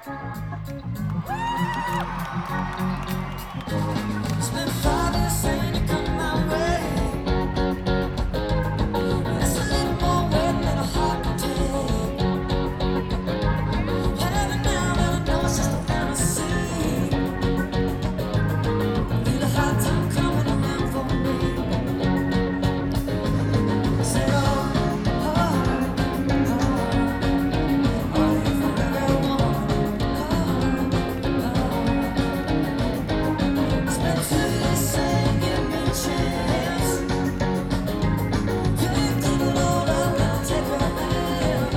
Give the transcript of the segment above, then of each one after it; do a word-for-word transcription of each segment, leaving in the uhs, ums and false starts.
It's been five years saying you come my way. It's a little more weight than a heart can take. Heaven now that I know it's just a fantasy. Feel a hard time coming around for me. Say oh, oh, oh, are you forever one? Oh, oh. It's been two years saying give me a chance. Came to the Lord, I'm gonna take her hand.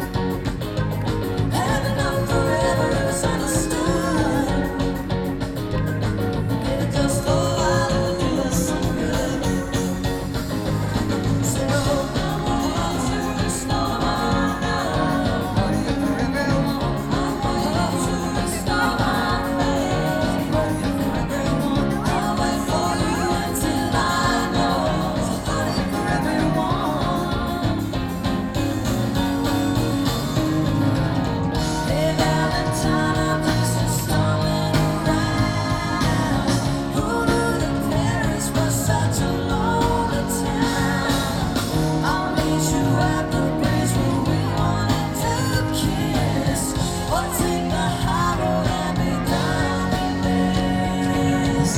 Having known forever is understood. Maybe just for a while it'll do us some good. Say oh, oh, to restore my love. Are you forever one? Oh, to restore my faith. Are you forever one? I'll wait for you until I know. Are you forever one? Hey Valentine, I'm just stumbling around. Who knew that Paris was such a lonely town? I'll meet you at the bridge where we wanted to kiss, or take the high road and be done with this.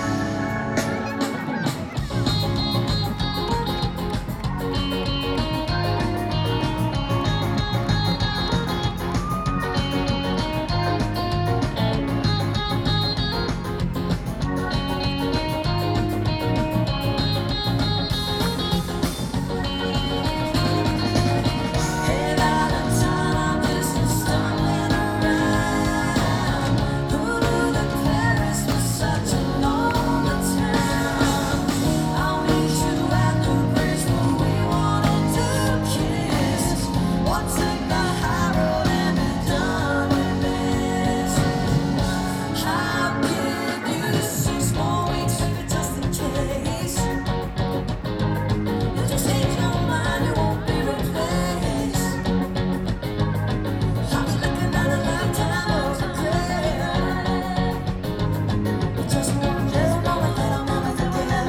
Hey Valentine, I'm just stumbling around. Who knew that Paris was such a lonely town? I'll meet you at the bridge where we wanted to kiss, or take the high road and be done with this. I'll give you six more weeks, baby, just in case. If you change your mind, you won't be replaced. I'll be looking at a lifetime of regret. Just one little moment that I'll never forget.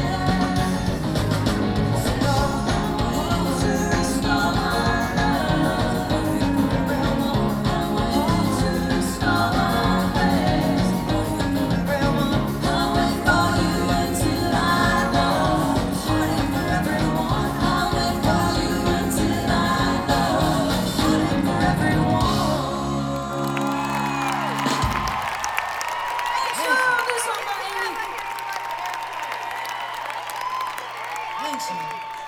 Say oh, to restore my love. Are you forever one? Oh, to restore my faith. Are you forever one? I'll wait for you until I know. Are you forever one? I'll wait for you until I know. Are you forever one? Thanks, y'all. This one by Amy. Thanks, y'all.